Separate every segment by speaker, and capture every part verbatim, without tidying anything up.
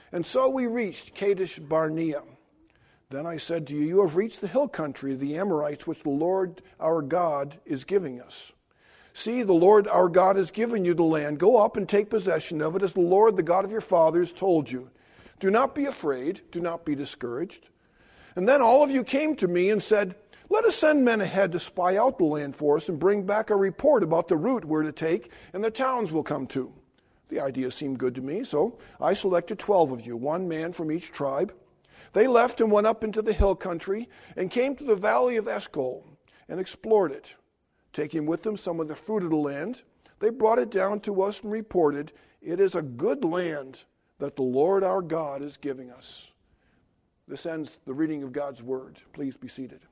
Speaker 1: And so we reached Kadesh Barnea. Then I said to you, you have reached the hill country of the Amorites, which the Lord our God is giving us. See, the Lord our God has given you the land. Go up and take possession of it, as the Lord, the God of your fathers, told you. Do not be afraid. Do not be discouraged. And then all of you came to me and said, let us send men ahead to spy out the land for us and bring back a report about the route we're to take and the towns we'll come to. The idea seemed good to me, so I selected twelve of you, one man from each tribe. They left and went up into the hill country and came to the valley of Eshcol and explored it. Taking with them some of the fruit of the land, they brought it down to us and reported, it is a good land that the Lord our God is giving us. This ends the reading of God's word. Please be seated.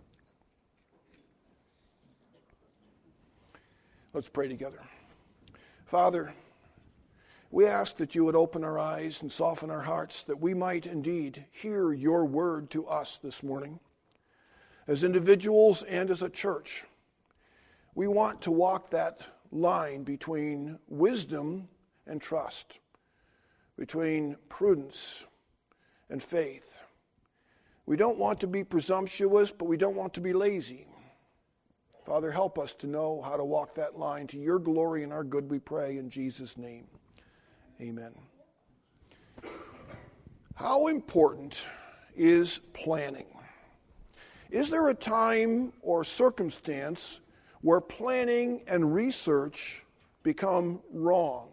Speaker 1: Let's pray together. Father, we ask that you would open our eyes and soften our hearts, that we might indeed hear your word to us this morning. As individuals and as a church, we want to walk that line between wisdom and trust, between prudence and faith. We don't want to be presumptuous, but we don't want to be lazy. Father, help us to know how to walk that line to your glory and our good, we pray in Jesus' name. Amen. How important is planning? Is there a time or circumstance where planning and research become wrong?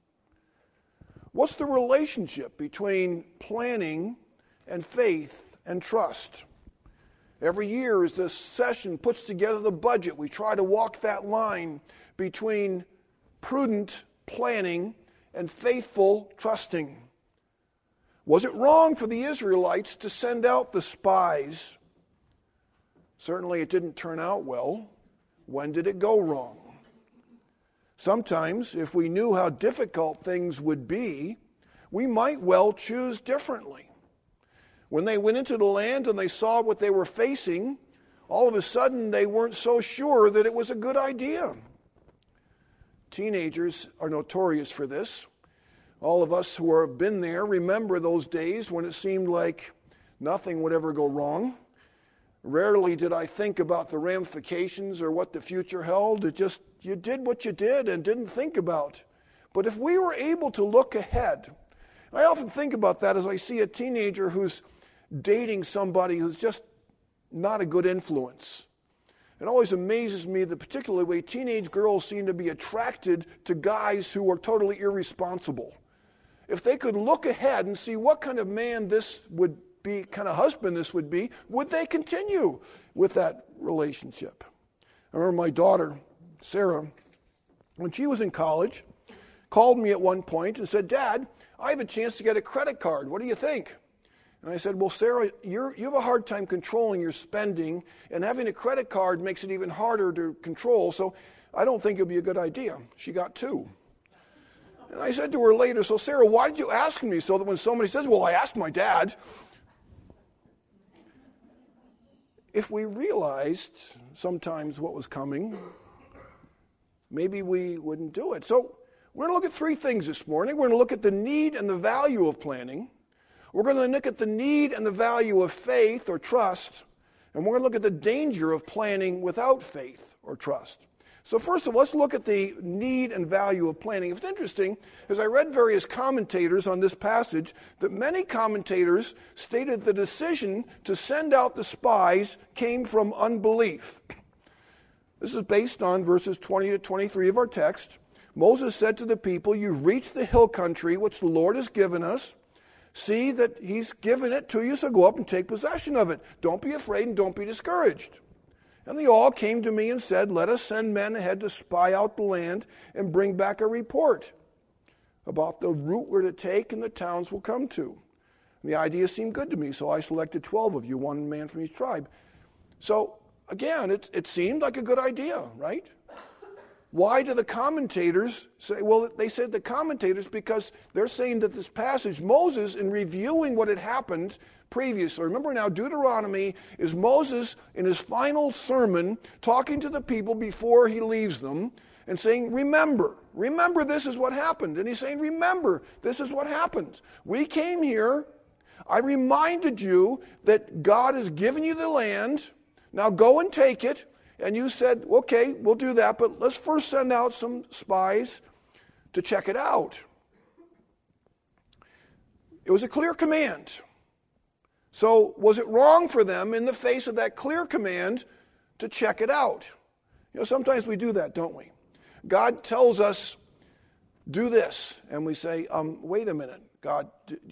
Speaker 1: What's the relationship between planning and faith and trust? Every year as this session puts together the budget, we try to walk that line between prudent planning and faithful trusting. Was it wrong for the Israelites to send out the spies? Certainly it didn't turn out well. When did it go wrong? Sometimes, if we knew how difficult things would be, we might well choose differently. When they went into the land and they saw what they were facing, all of a sudden they weren't so sure that it was a good idea. Teenagers are notorious for this. All of us who have been there remember those days when it seemed like nothing would ever go wrong. Rarely did I think about the ramifications or what the future held. It just, you did what you did and didn't think about. But if we were able to look ahead, I often think about that as I see a teenager who's dating somebody who's just not a good influence. It always amazes me the particular way teenage girls seem to be attracted to guys who are totally irresponsible. If they could look ahead and see what kind of man this would be, kind of husband this would be, would they continue with that relationship? I remember my daughter, Sarah, when she was in college, called me at one point and said, Dad, I have a chance to get a credit card. What do you think? And I said, well, Sarah, you're, you have a hard time controlling your spending, and having a credit card makes it even harder to control, so I don't think it would be a good idea. She got two. And I said to her later, so Sarah, why did you ask me? So that when somebody says, well, I asked my dad. If we realized sometimes what was coming, maybe we wouldn't do it. So we're going to look at three things this morning. We're going to look at the need and the value of planning. We're going to look at the need and the value of faith or trust. And we're going to look at the danger of planning without faith or trust. So first of all, let's look at the need and value of planning. It's interesting, as I read various commentators on this passage, that many commentators stated the decision to send out the spies came from unbelief. This is based on verses twenty to twenty-three of our text. Moses said to the people, you've reached the hill country which the Lord has given us. See that he's given it to you, so go up and take possession of it. Don't be afraid and don't be discouraged. And they all came to me and said, let us send men ahead to spy out the land and bring back a report about the route we're to take and the towns we'll come to. And the idea seemed good to me, so I selected twelve of you, one man from each tribe. So, again, it, it seemed like a good idea, right? Why do the commentators say, well, they said the commentators because they're saying that this passage, Moses, in reviewing what had happened previously, remember now Deuteronomy is Moses in his final sermon talking to the people before he leaves them, and saying, remember, remember this is what happened. And he's saying, remember, this is what happened. We came here, I reminded you that God has given you the land, now go and take it. And you said, okay, we'll do that, but let's first send out some spies to check it out. It was a clear command. So was it wrong for them in the face of that clear command to check it out? You know, sometimes we do that, don't we? God tells us, do this, and we say, um, wait a minute, God,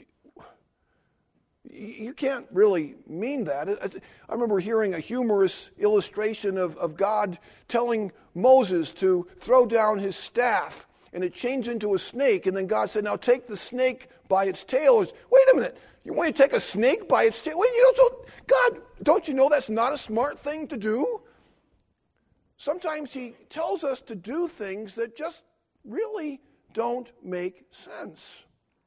Speaker 1: you can't really mean that. I remember hearing a humorous illustration of, of God telling Moses to throw down his staff, and it changed into a snake, and then God said, now take the snake by its tail. Wait a minute, you want to take a snake by its tail? Wait, you don't, God, don't you know that's not a smart thing to do? Sometimes he tells us to do things that just really don't make sense.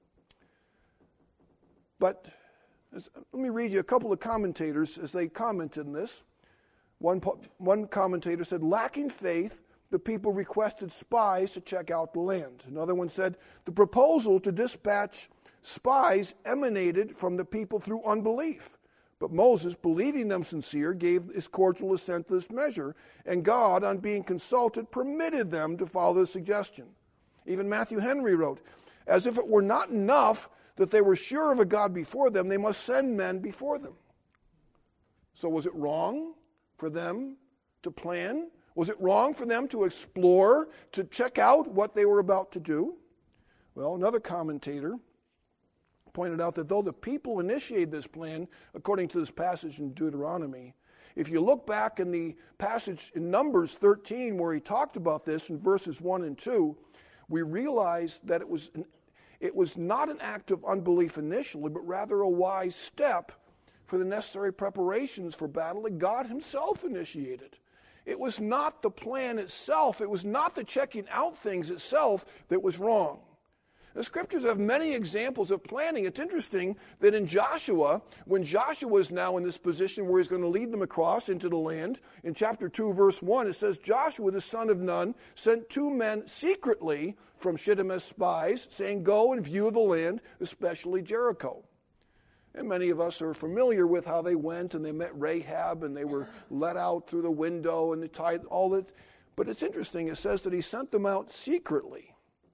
Speaker 1: But let me read you a couple of commentators as they commented on this. One, one commentator said, lacking faith, the people requested spies to check out the land. Another one said, the proposal to dispatch spies emanated from the people through unbelief. But Moses, believing them sincere, gave his cordial assent to this measure, and God, on being consulted, permitted them to follow the suggestion. Even Matthew Henry wrote, as if it were not enough that they were sure of a God before them, they must send men before them. So was it wrong for them to plan? Was it wrong for them to explore, to check out what they were about to do? Well, another commentator pointed out that though the people initiated this plan, according to this passage in Deuteronomy, if you look back in the passage in Numbers thirteen where he talked about this in verses one and two, we realize that it was an, it was not an act of unbelief initially, but rather a wise step for the necessary preparations for battle that God himself initiated. It was not the plan itself, it was not the checking out things itself that was wrong. The scriptures have many examples of planning. It's interesting that in Joshua, when Joshua is now in this position where he's going to lead them across into the land, in chapter two, verse one, it says, Joshua, the son of Nun, sent two men secretly from Shittim as spies, saying, go and view the land, especially Jericho. And many of us are familiar with how they went and they met Rahab and they were let out through the window and the tithe, all that. But it's interesting, it says that he sent them out secretly.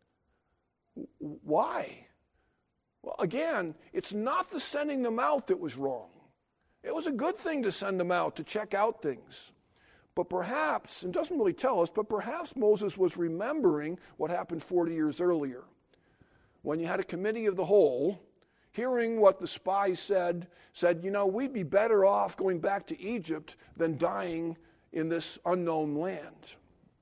Speaker 1: Why? Well, again, it's not the sending them out that was wrong. It was a good thing to send them out to check out things. But perhaps, and it doesn't really tell us, but perhaps Moses was remembering what happened forty years earlier. When you had a committee of the whole, hearing what the spies said, said, you know, we'd be better off going back to Egypt than dying in this unknown land.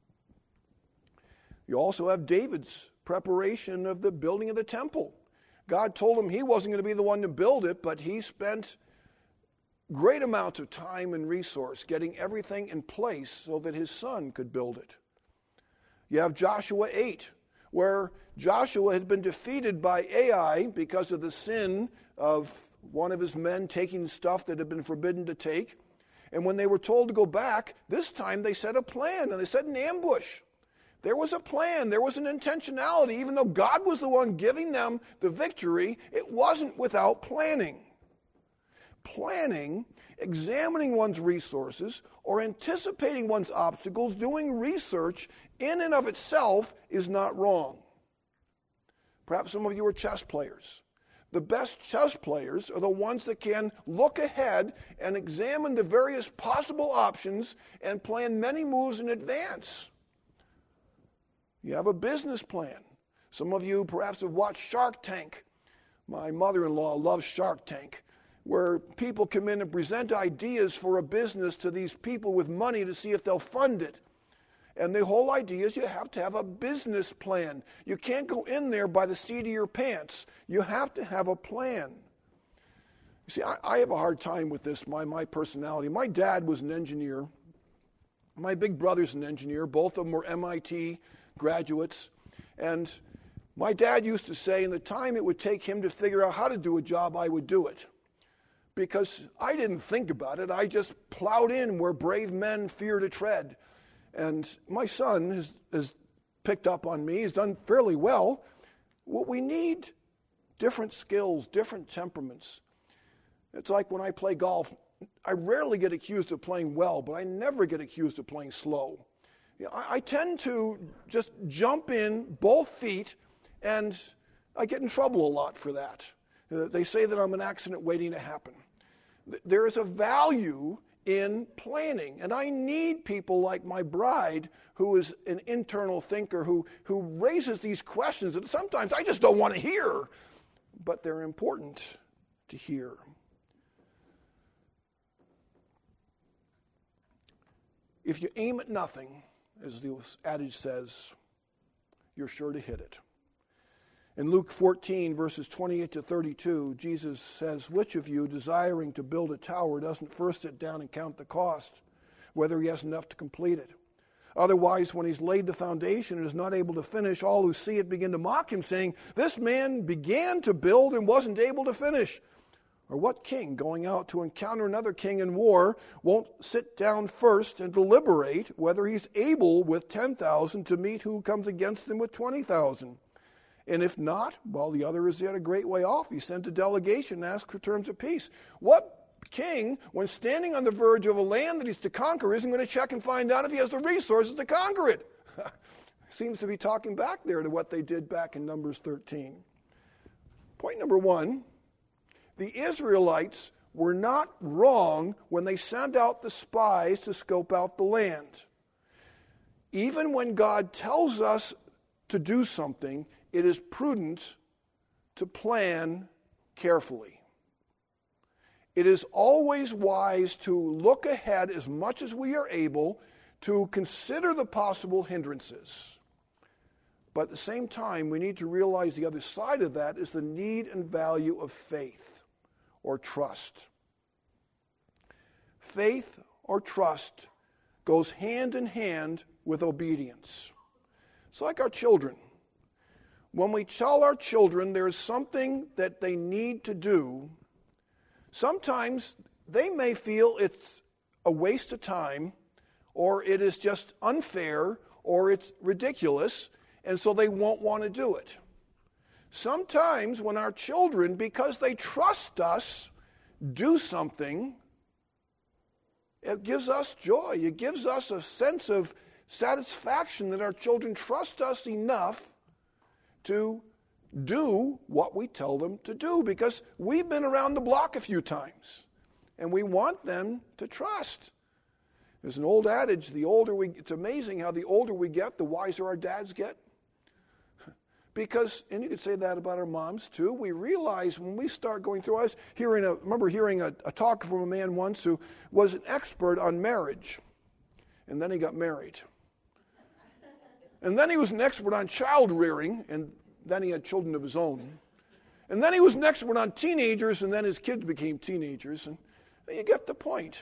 Speaker 1: You also have David's preparation of the building of the temple. God told him he wasn't going to be the one to build it, but he spent great amounts of time and resource getting everything in place so that his son could build it. You have Joshua eight, where Joshua had been defeated by Ai because of the sin of one of his men taking stuff that had been forbidden to take. And when they were told to go back, this time they set a plan, and they set an ambush. There was a plan, there was an intentionality. Even though God was the one giving them the victory, it wasn't without planning. Planning, examining one's resources, or anticipating one's obstacles, doing research in and of itself is not wrong. Perhaps some of you are chess players. The best chess players are the ones that can look ahead and examine the various possible options and plan many moves in advance. You have a business plan. Some of you perhaps have watched Shark Tank. My mother-in-law loves Shark Tank, where people come in and present ideas for a business to these people with money to see if they'll fund it. And the whole idea is you have to have a business plan. You can't go in there by the seat of your pants. You have to have a plan. You see, I, I have a hard time with this, my, my personality. My dad was an engineer. My big brother's an engineer. Both of them were M I T graduates. And my dad used to say, in the time it would take him to figure out how to do a job, I would do it. Because I didn't think about it. I just plowed in where brave men fear to tread. And my son has, has picked up on me. He's done fairly well. What we need, different skills, different temperaments. It's like when I play golf. I rarely get accused of playing well, but I never get accused of playing slow. You know, I, I tend to just jump in both feet, and I get in trouble a lot for that. Uh, they say that I'm an accident waiting to happen. There is a value in planning, and I need people like my bride, who is an internal thinker, who, who raises these questions that sometimes I just don't want to hear, but they're important to hear. If you aim at nothing, as the adage says, you're sure to hit it. In Luke fourteen, verses twenty-eight to thirty-two, Jesus says, which of you, desiring to build a tower, doesn't first sit down and count the cost, whether he has enough to complete it? Otherwise, when he's laid the foundation and is not able to finish, all who see it begin to mock him, saying, this man began to build and wasn't able to finish. Or what king, going out to encounter another king in war, won't sit down first and deliberate whether he's able with ten thousand to meet who comes against him with twenty thousand? And if not, while the other is yet a great way off, he sent a delegation and asked for terms of peace. What king, when standing on the verge of a land that he's to conquer, isn't going to check and find out if he has the resources to conquer it? Seems to be talking back there to what they did back in Numbers thirteen. Point number one, the Israelites were not wrong when they sent out the spies to scope out the land. Even when God tells us to do something, it is prudent to plan carefully. It is always wise to look ahead as much as we are able to consider the possible hindrances. But at the same time, we need to realize the other side of that is the need and value of faith or trust. Faith or trust goes hand in hand with obedience. It's like our children. When we tell our children there is something that they need to do, sometimes they may feel it's a waste of time, or it is just unfair, or it's ridiculous, and so they won't want to do it. Sometimes when our children, because they trust us, do something, it gives us joy. It gives us a sense of satisfaction that our children trust us enough to do what we tell them to do, because we've been around the block a few times and we want them to trust. There's an old adage, the older we, it's amazing how the older we get, the wiser our dads get. Because, and you could say that about our moms too, we realize when we start going through, I was hearing a, remember hearing a, a talk from a man once who was an expert on marriage, and then he got married. And then he was an expert on child rearing, and then he had children of his own. And then he was an expert on teenagers, and then his kids became teenagers. And you get the point.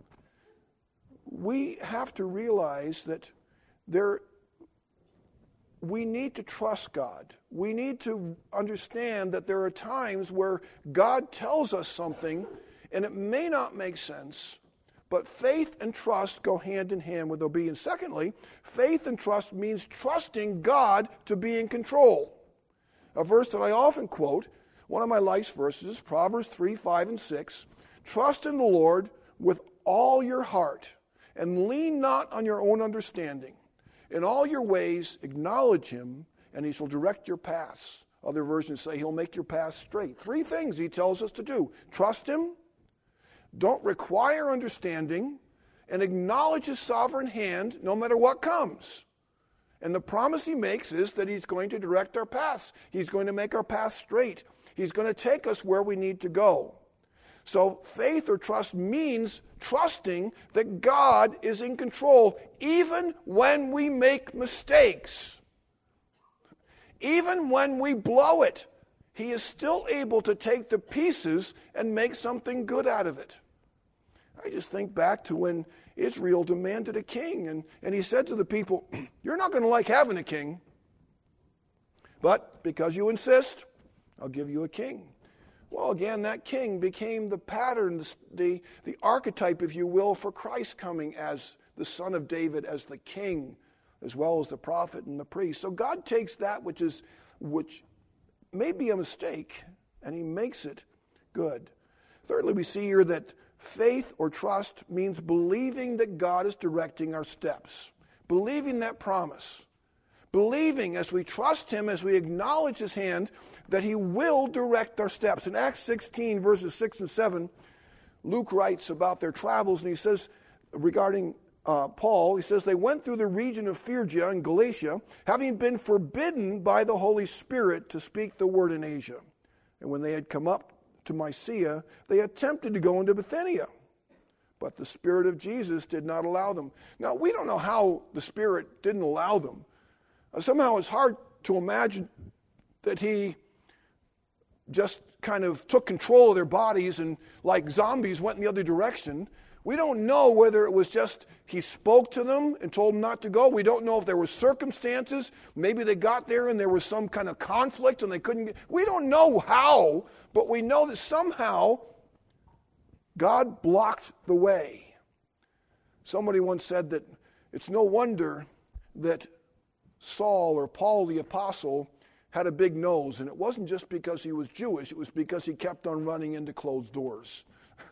Speaker 1: We have to realize that there, we need to trust God. We need to understand that there are times where God tells us something, and it may not make sense, but faith and trust go hand in hand with obedience. Secondly, faith and trust means trusting God to be in control. A verse that I often quote, one of my life's verses, Proverbs three, five, and six. Trust in the Lord with all your heart, and lean not on your own understanding. In all your ways acknowledge him, and he shall direct your paths. Other versions say he'll make your paths straight. Three things he tells us to do. Trust him, don't require understanding, and acknowledge his sovereign hand no matter what comes. And the promise he makes is that he's going to direct our paths. He's going to make our paths straight. He's going to take us where we need to go. So faith or trust means trusting that God is in control even when we make mistakes. Even when we blow it, he is still able to take the pieces and make something good out of it. I just think back to when Israel demanded a king, and, and he said to the people, you're not going to like having a king, but because you insist, I'll give you a king. Well, again, that king became the pattern, the, the, the archetype, if you will, for Christ coming as the son of David, as the king, as well as the prophet and the priest. So God takes that which is which may be a mistake, and he makes it good. Thirdly, we see here that faith or trust means believing that God is directing our steps. Believing that promise. Believing as we trust him, as we acknowledge his hand, that he will direct our steps. In Acts sixteen, verses six and seven, Luke writes about their travels, and he says, regarding uh, Paul, he says, they went through the region of Phrygia and Galatia, having been forbidden by the Holy Spirit to speak the word in Asia. And when they had come up to Mysia, they attempted to go into Bithynia, but the Spirit of Jesus did not allow them. Now, we don't know how the Spirit didn't allow them. Uh, somehow it's hard to imagine that he just kind of took control of their bodies and like zombies went in the other direction. We don't know whether it was just he spoke to them and told them not to go. We don't know if there were circumstances. Maybe they got there and there was some kind of conflict and they couldn't get. We don't know how, but we know that somehow God blocked the way. Somebody once said that it's no wonder that Saul or Paul the Apostle had a big nose, and it wasn't just because he was Jewish, it was because he kept on running into closed doors.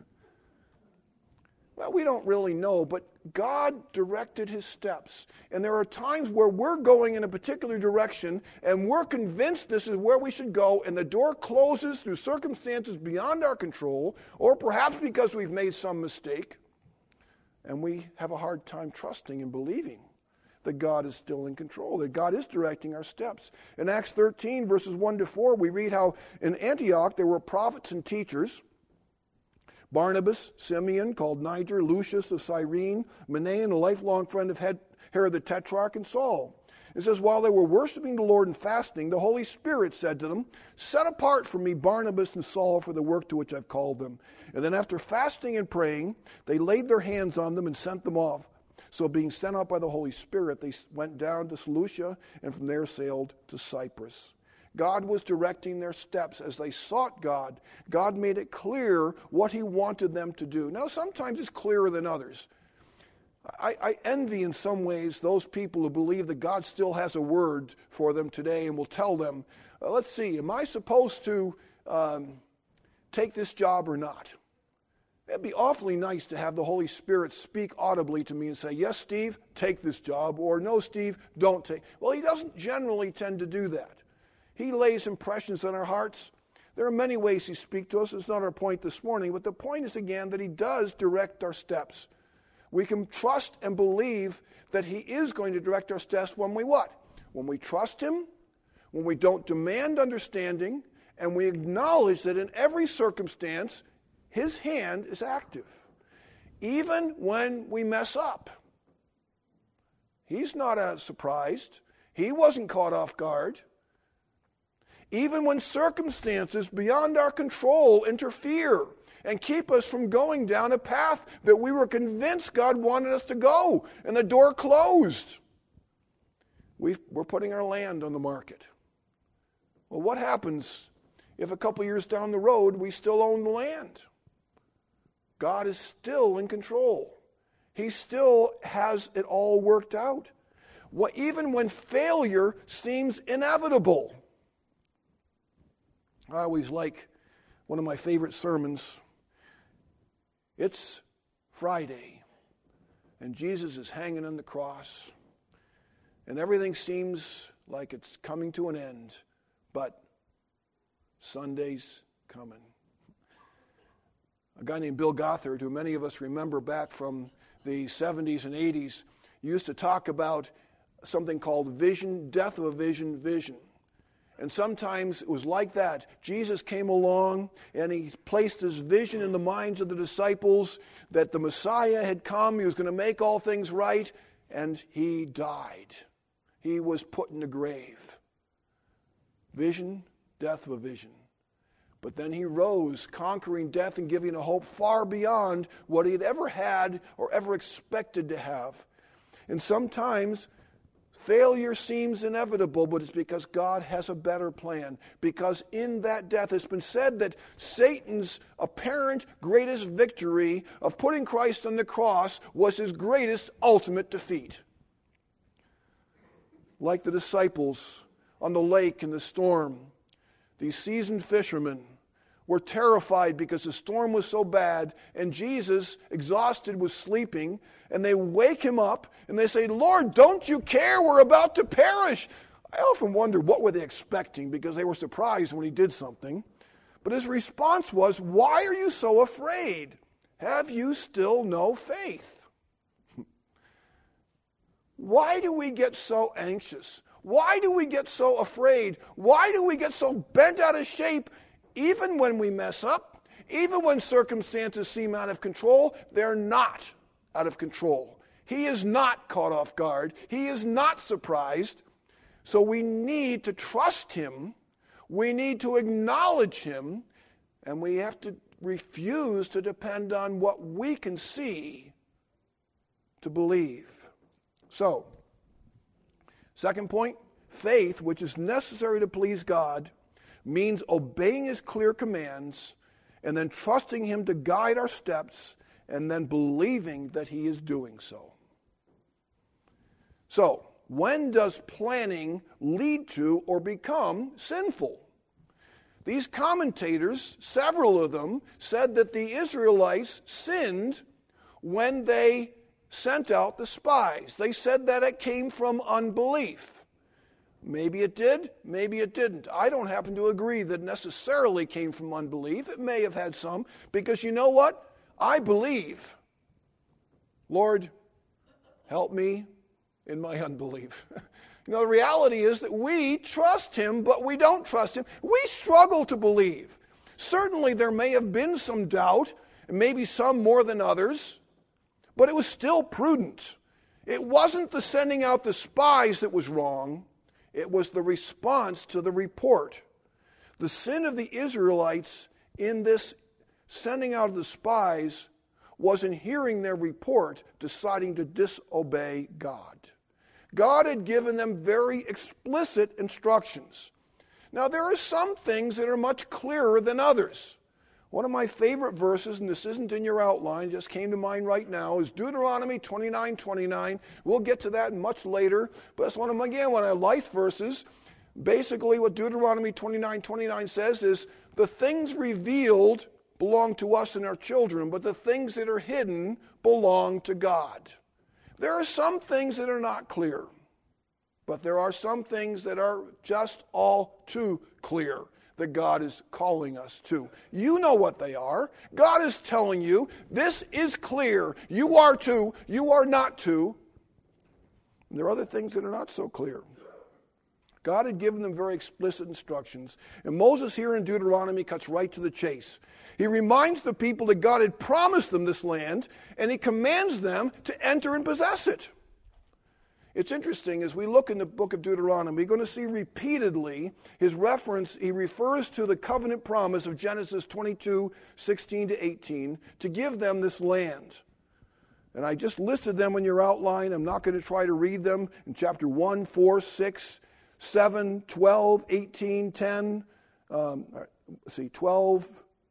Speaker 1: Well, we don't really know, but God directed his steps. And there are times where we're going in a particular direction, and we're convinced this is where we should go, and the door closes through circumstances beyond our control, or perhaps because we've made some mistake, and we have a hard time trusting and believing that God is still in control, that God is directing our steps. In Acts thirteen, verses one to four, we read how in Antioch there were prophets and teachers, Barnabas, Simeon, called Niger, Lucius of Cyrene, Manaen, a lifelong friend of Herod the Tetrarch, and Saul. It says, while they were worshiping the Lord and fasting, the Holy Spirit said to them, set apart for me Barnabas and Saul for the work to which I've called them. And then after fasting and praying, they laid their hands on them and sent them off. So being sent out by the Holy Spirit, they went down to Seleucia and from there sailed to Cyprus. God was directing their steps as they sought God. God made it clear what he wanted them to do. Now, sometimes it's clearer than others. I, I envy in some ways those people who believe that God still has a word for them today and will tell them, uh, let's see, am I supposed to um, take this job or not? It'd be awfully nice to have the Holy Spirit speak audibly to me and say, yes, Steve, take this job, or no, Steve, don't take. Well, he doesn't generally tend to do that. He lays impressions on our hearts. There are many ways he speaks to us. It's not our point this morning, but the point is, again, that he does direct our steps. We can trust and believe that he is going to direct our steps when we what? When we trust him, when we don't demand understanding, and we acknowledge that in every circumstance, his hand is active. Even when we mess up. He's not uh, surprised. He wasn't caught off guard. Even when circumstances beyond our control interfere and keep us from going down a path that we were convinced God wanted us to go, and the door closed. We've, we're putting our land on the market. Well, what happens if a couple years down the road we still own the land? God is still in control. He still has it all worked out. What, even when failure seems inevitable. I always like one of my favorite sermons. It's Friday, and Jesus is hanging on the cross, and everything seems like it's coming to an end, but Sunday's coming. A guy named Bill Gothard, who many of us remember back from the seventies and eighties, used to talk about something called vision, death of a vision, vision. And sometimes it was like that. Jesus came along and he placed his vision in the minds of the disciples that the Messiah had come, he was going to make all things right, and he died. He was put in the grave. Vision, death of a vision. But then he rose, conquering death and giving a hope far beyond what he had ever had or ever expected to have. And sometimes failure seems inevitable, but it's because God has a better plan. Because in that death, it's been said that Satan's apparent greatest victory of putting Christ on the cross was his greatest ultimate defeat. like the disciples on the lake in the storm. These seasoned fishermen were terrified because the storm was so bad, and Jesus, exhausted, was sleeping, and they wake him up, and they say, "Lord, don't you care? We're about to perish." I often wonder, what were they expecting, because they were surprised when he did something. But his response was, "Why are you so afraid? Have you still no faith?" Why do we get so anxious? Why do we get so afraid? Why do we get so bent out of shape? Even when we mess up, even when circumstances seem out of control, they're not out of control. He is not caught off guard. He is not surprised. So we need to trust him. We need to acknowledge him. And we have to refuse to depend on what we can see to believe. So, second point, faith, which is necessary to please God, means obeying his clear commands and then trusting him to guide our steps and then believing that he is doing so. So, when does planning lead to or become sinful? These commentators, several of them, said that the Israelites sinned when they sent out the spies. They said that it came from unbelief. Maybe it did, maybe it didn't. I don't happen to agree that it necessarily came from unbelief. It may have had some, because you know what? I believe. Lord, help me in my unbelief. You know, the reality is that we trust him, but we don't trust him. We struggle to believe. Certainly there may have been some doubt, and maybe some more than others, but it was still prudent. It wasn't the sending out the spies that was wrong. It was the response to the report. The sin of the Israelites in this sending out of the spies was in hearing their report, deciding to disobey God. God had given them very explicit instructions. Now, there are some things that are much clearer than others. One of my favorite verses, and this isn't in your outline, just came to mind right now, is Deuteronomy twenty-nine twenty-nine. We'll get to that much later, but it's one of, again, one of my life verses. Basically, what Deuteronomy twenty-nine twenty-nine says is, the things revealed belong to us and our children, but the things that are hidden belong to God. There are some things that are not clear, but there are some things that are just all too clear that God is calling us to. You know what they are. God is telling you, this is clear. You are to, you are not to. And there are other things that are not so clear. God had given them very explicit instructions. And Moses here in Deuteronomy cuts right to the chase. He reminds the people that God had promised them this land, and he commands them to enter and possess it. It's interesting, as we look in the book of Deuteronomy, we're going to see repeatedly his reference, he refers to the covenant promise of Genesis twenty-two, sixteen to eighteen, to give them this land. And I just listed them in your outline. I'm not going to try to read them in chapter one, four, six, seven, twelve, eighteen, ten, um, let's see, twelve,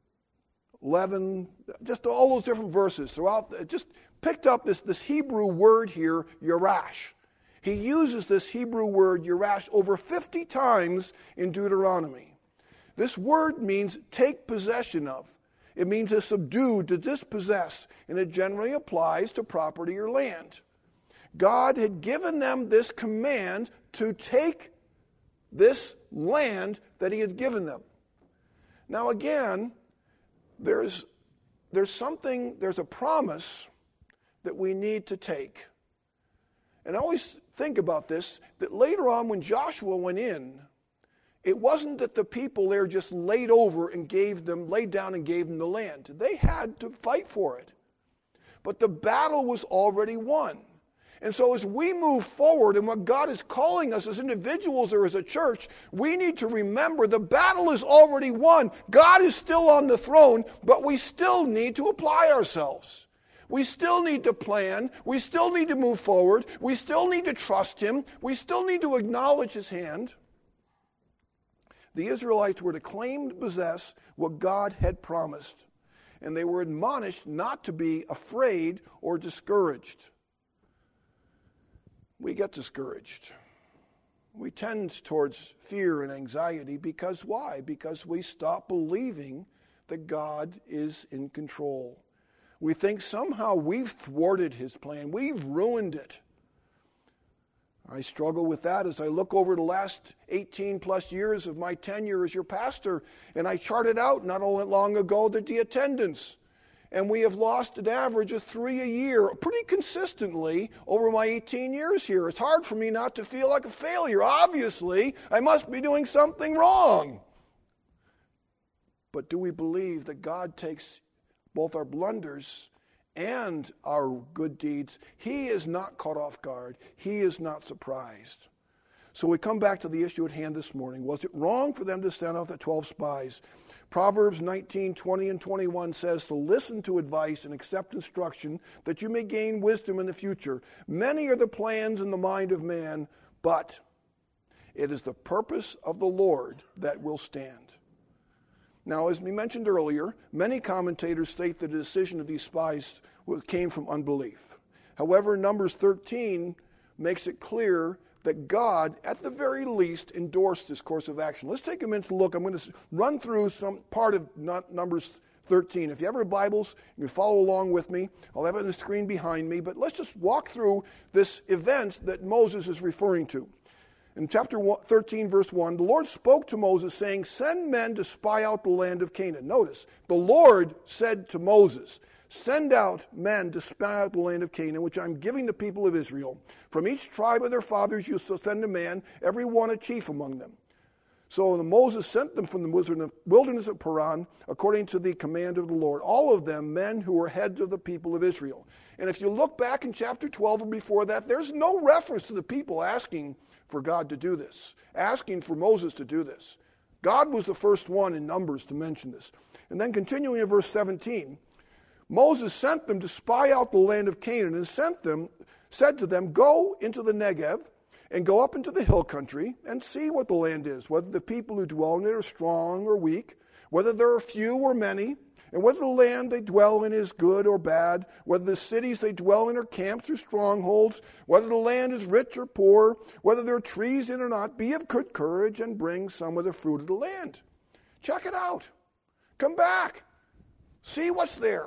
Speaker 1: eleven, just all those different verses throughout. Just picked up this, this Hebrew word here, yerash. He uses this Hebrew word, yerash, over fifty times in Deuteronomy. This word means take possession of. It means to subdue, to dispossess, and it generally applies to property or land. God had given them this command to take this land that he had given them. Now again, there's, there's something, there's a promise that we need to take. And I always think about this, that later on when Joshua went in, it wasn't that the people there just laid over and gave them, laid down and gave them the land. They had to fight for it. But the battle was already won. And so as we move forward in what God is calling us as individuals or as a church, we need to remember the battle is already won. God is still on the throne, but we still need to apply ourselves. We still need to plan. We still need to move forward. We still need to trust him. We still need to acknowledge his hand. The Israelites were to claim to possess what God had promised, and they were admonished not to be afraid or discouraged. We get discouraged. We tend towards fear and anxiety because why? Because we stop believing that God is in control. We think somehow we've thwarted his plan. We've ruined it. I struggle with that as I look over the last eighteen plus years of my tenure as your pastor, and I charted out not only long ago the, the attendance. And we have lost an average of three a year pretty consistently over my eighteen years here. It's hard for me not to feel like a failure. Obviously, I must be doing something wrong. But do we believe that God takes both our blunders and our good deeds? He is not caught off guard. He is not surprised. So we come back to the issue at hand this morning. Was it wrong for them to send out the twelve spies? Proverbs nineteen, twenty and twenty-one says to listen to advice and accept instruction that you may gain wisdom in the future. Many are the plans in the mind of man, but it is the purpose of the Lord that will stand. Now, as we mentioned earlier, many commentators state that the decision of these spies came from unbelief. However, Numbers thirteen makes it clear that God, at the very least, endorsed this course of action. Let's take a minute to look. I'm going to run through some part of Numbers thirteen. If you have your Bibles, you can follow along with me. I'll have it on the screen behind me, but let's just walk through this event that Moses is referring to. In chapter thirteen, verse one, the Lord spoke to Moses, saying, send men to spy out the land of Canaan. Notice, the Lord said to Moses, send out men to spy out the land of Canaan, which I'm giving the people of Israel. From each tribe of their fathers you shall send a man, every one a chief among them. So Moses sent them from the wilderness of Paran, according to the command of the Lord, all of them men who were heads of the people of Israel. And if you look back in chapter twelve or before that, there's no reference to the people asking for God to do this, asking for Moses to do this. God was the first one in Numbers to mention this. And then continuing in verse seventeen, Moses sent them to spy out the land of Canaan and sent them, said to them, go into the Negev and go up into the hill country and see what the land is, whether the people who dwell in it are strong or weak, whether there are few or many, and whether the land they dwell in is good or bad, whether the cities they dwell in are camps or strongholds, whether the land is rich or poor, whether there are trees in it or not. Be of good courage and bring some of the fruit of the land. Check it out. Come back. See what's there.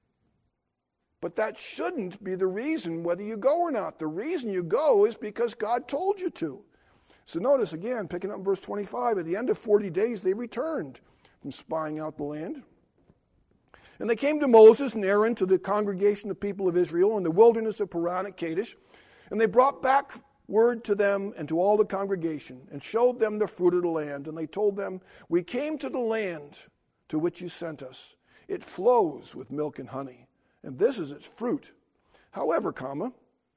Speaker 1: But that shouldn't be the reason whether you go or not. The reason you go is because God told you to. So notice again, picking up in verse twenty-five, at the end of forty days they returned from spying out the land. And they came to Moses and Aaron, to the congregation of the people of Israel in the wilderness of Paran at Kadesh. And they brought back word to them and to all the congregation and showed them the fruit of the land. And they told them, we came to the land to which you sent us. It flows with milk and honey, and this is its fruit. However, comma,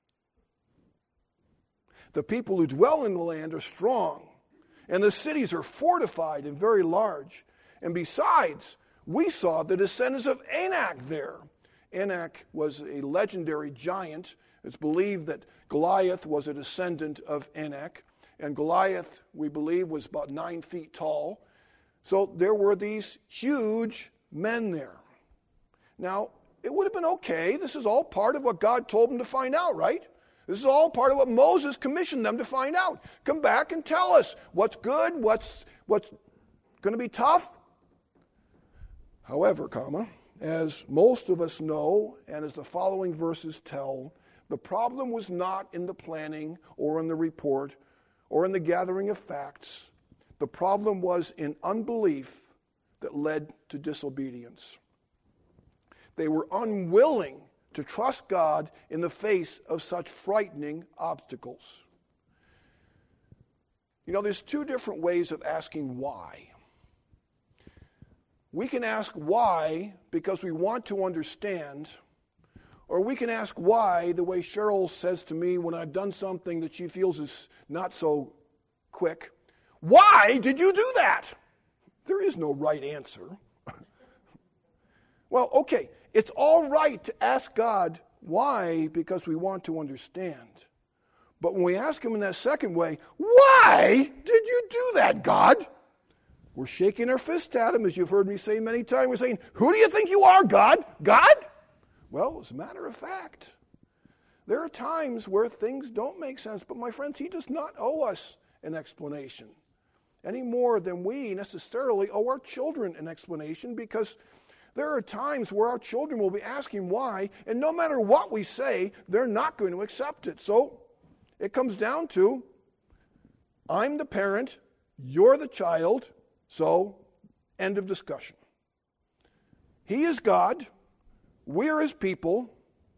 Speaker 1: the people who dwell in the land are strong, and the cities are fortified and very large. And besides, we saw the descendants of Anak there. Anak was a legendary giant. It's believed that Goliath was a descendant of Anak, and Goliath, we believe, was about nine feet tall. So there were these huge men there. Now, it would have been okay. This is all part of what God told them to find out, right? This is all part of what Moses commissioned them to find out. Come back and tell us what's good, what's what's going to be tough. However, comma, as most of us know, and as the following verses tell, the problem was not in the planning or in the report or in the gathering of facts. The problem was in unbelief that led to disobedience. They were unwilling to trust God in the face of such frightening obstacles. You know, there's two different ways of asking why. We can ask why because we want to understand, or we can ask why the way Cheryl says to me when I've done something that she feels is not so quick. Why did you do that? There is no right answer. Well, okay, it's all right to ask God why because we want to understand. But when we ask him in that second way, why did you do that, God? We're shaking our fist at him, as you've heard me say many times. We're saying, who do you think you are, God? God? Well, as a matter of fact, there are times where things don't make sense. But my friends, he does not owe us an explanation, any more than we necessarily owe our children an explanation, because there are times where our children will be asking why, and no matter what we say, they're not going to accept it. So it comes down to, I'm the parent, you're the child, so end of discussion. He is God, we're his people,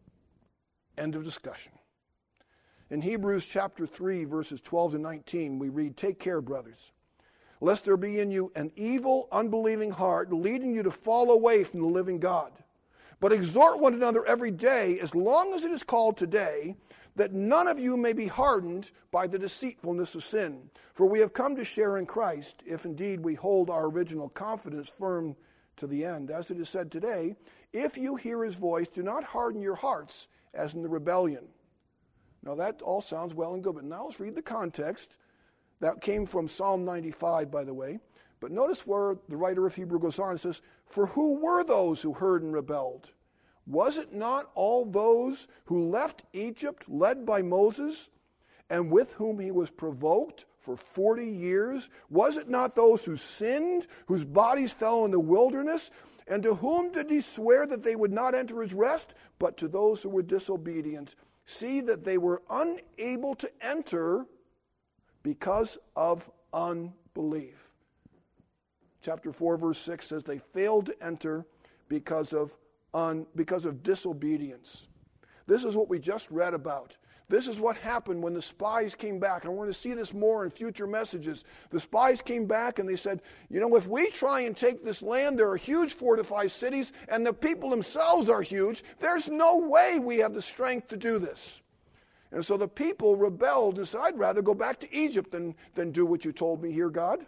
Speaker 1: end of discussion. In Hebrews chapter three, verses twelve to nineteen, we read, "Take care, brothers, lest there be in you an evil, unbelieving heart, leading you to fall away from the living God. But exhort one another every day, as long as it is called today, that none of you may be hardened by the deceitfulness of sin. For we have come to share in Christ, if indeed we hold our original confidence firm to the end. As it is said today, if you hear his voice, do not harden your hearts as in the rebellion." Now that all sounds well and good, but now let's read the context. That came from Psalm ninety-five, by the way. But notice where the writer of Hebrew goes on and says, "For who were those who heard and rebelled? Was it not all those who left Egypt led by Moses, and with whom he was provoked for forty years? Was it not those who sinned, whose bodies fell in the wilderness? And to whom did he swear that they would not enter his rest? But to those who were disobedient. See that they were unable to enter because of unbelief." Chapter four, verse six says they failed to enter because of un, because of disobedience. This is what we just read about. This is what happened when the spies came back. And we're going to see this more in future messages. The spies came back and they said, you know, if we try and take this land, there are huge fortified cities, and the people themselves are huge. There's no way we have the strength to do this. And so the people rebelled and said, I'd rather go back to Egypt than, than do what you told me here, God.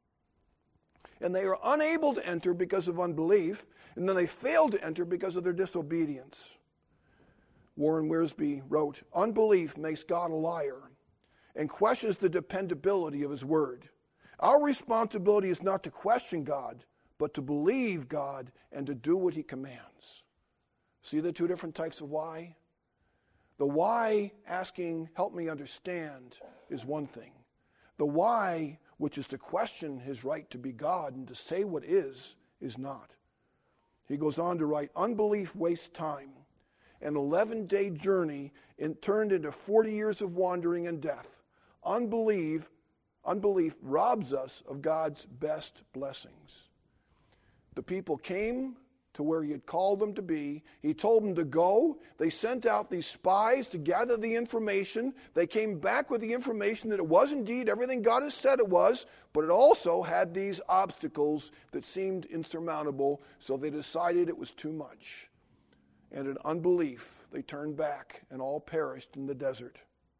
Speaker 1: And they are unable to enter because of unbelief, and then they failed to enter because of their disobedience. Warren Wiersbe wrote, "Unbelief makes God a liar and questions the dependability of his word. Our responsibility is not to question God, but to believe God and to do what he commands." See the two different types of why? The why, asking, help me understand, is one thing. The why, which is to question his right to be God and to say what is, is not. He goes on to write, "Unbelief wastes time. An eleven-day journey in, turned into forty years of wandering and death. Unbelief, unbelief robs us of God's best blessings." The people came to where he had called them to be. He told them to go. They sent out these spies to gather the information. They came back with the information that it was indeed everything God has said it was, but it also had these obstacles that seemed insurmountable, so they decided it was too much. And in unbelief, they turned back and all perished in the desert.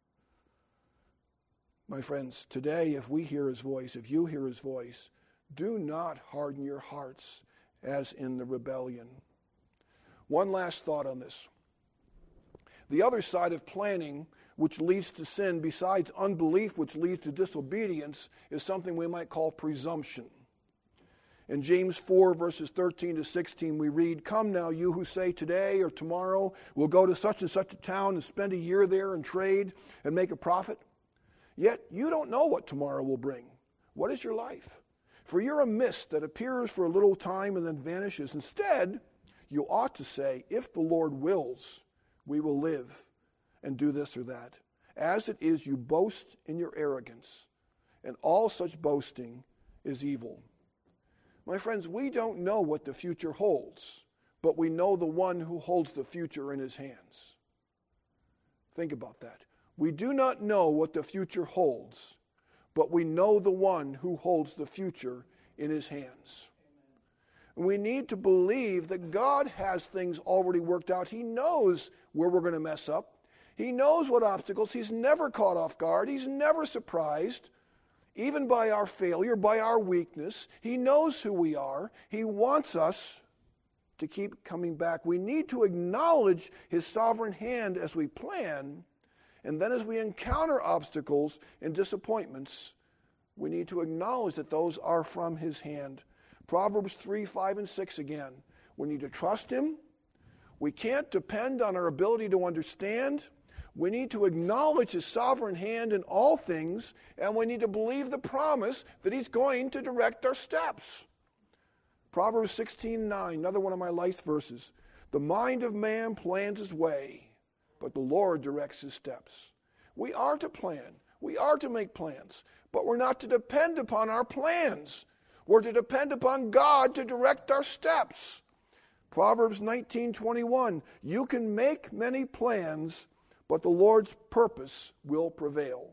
Speaker 1: My friends, today, if we hear his voice, if you hear his voice, do not harden your hearts as in the rebellion. One last thought on this. The other side of planning, which leads to sin, besides unbelief, which leads to disobedience, is something we might call presumption. In James four, verses thirteen to sixteen, we read, "Come now, you who say today or tomorrow we'll go to such and such a town and spend a year there and trade and make a profit. Yet you don't know what tomorrow will bring. What is your life? For you're a mist that appears for a little time and then vanishes. Instead, you ought to say, if the Lord wills, we will live and do this or that. As it is, you boast in your arrogance, and all such boasting is evil." My friends, we don't know what the future holds, but we know the one who holds the future in his hands. Think about that. We do not know what the future holds, but we know the one who holds the future in his hands. And we need to believe that God has things already worked out. He knows where we're going to mess up. He knows what obstacles. He's never caught off guard. He's never surprised. Even by our failure, by our weakness, he knows who we are. He wants us to keep coming back. We need to acknowledge his sovereign hand as we plan, and then as we encounter obstacles and disappointments, we need to acknowledge that those are from his hand. Proverbs three, five, and six again. We need to trust him. We can't depend on our ability to understand. We need to acknowledge his sovereign hand in all things, and we need to believe the promise that he's going to direct our steps. Proverbs sixteen nine, another one of my life verses. The mind of man plans his way, but the Lord directs his steps. We are to plan. We are to make plans, but we're not to depend upon our plans. We're to depend upon God to direct our steps. Proverbs nineteen twenty-one, you can make many plans, but the Lord's purpose will prevail.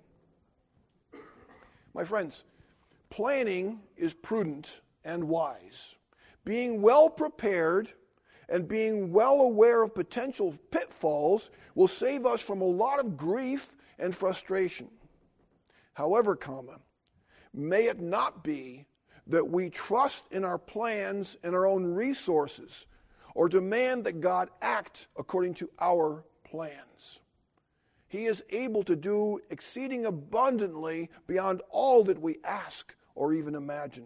Speaker 1: My friends, planning is prudent and wise. Being well prepared and being well aware of potential pitfalls will save us from a lot of grief and frustration. However, comma, may it not be that we trust in our plans and our own resources or demand that God act according to our plans. He is able to do exceeding abundantly beyond all that we ask or even imagine.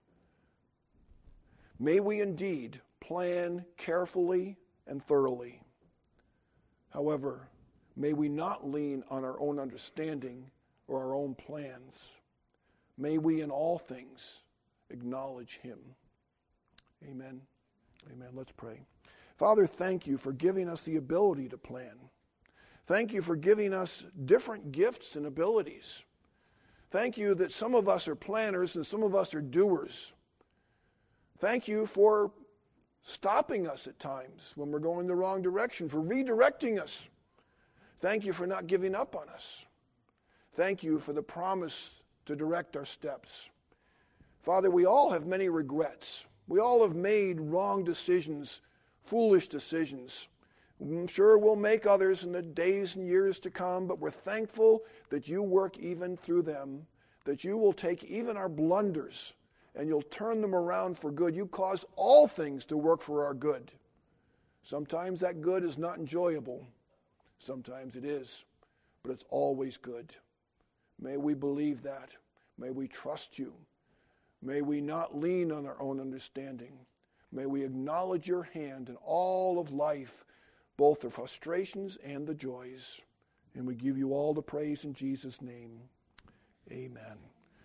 Speaker 1: May we indeed plan carefully and thoroughly. However, may we not lean on our own understanding or our own plans. May we in all things acknowledge him. Amen. Amen. Let's pray. Father, thank you for giving us the ability to plan. Thank you for giving us different gifts and abilities. Thank you that some of us are planners and some of us are doers. Thank you for stopping us at times when we're going the wrong direction, for redirecting us. Thank you for not giving up on us. Thank you for the promise to direct our steps. Father, we all have many regrets. We all have made wrong decisions, foolish decisions. I'm sure we'll make others in the days and years to come, but we're thankful that you work even through them, that you will take even our blunders and you'll turn them around for good. You cause all things to work for our good. Sometimes that good is not enjoyable. Sometimes it is, but it's always good. May we believe that. May we trust you. May we not lean on our own understanding. May we acknowledge your hand in all of life, both the frustrations and the joys. And we give you all the praise in Jesus' name. Amen.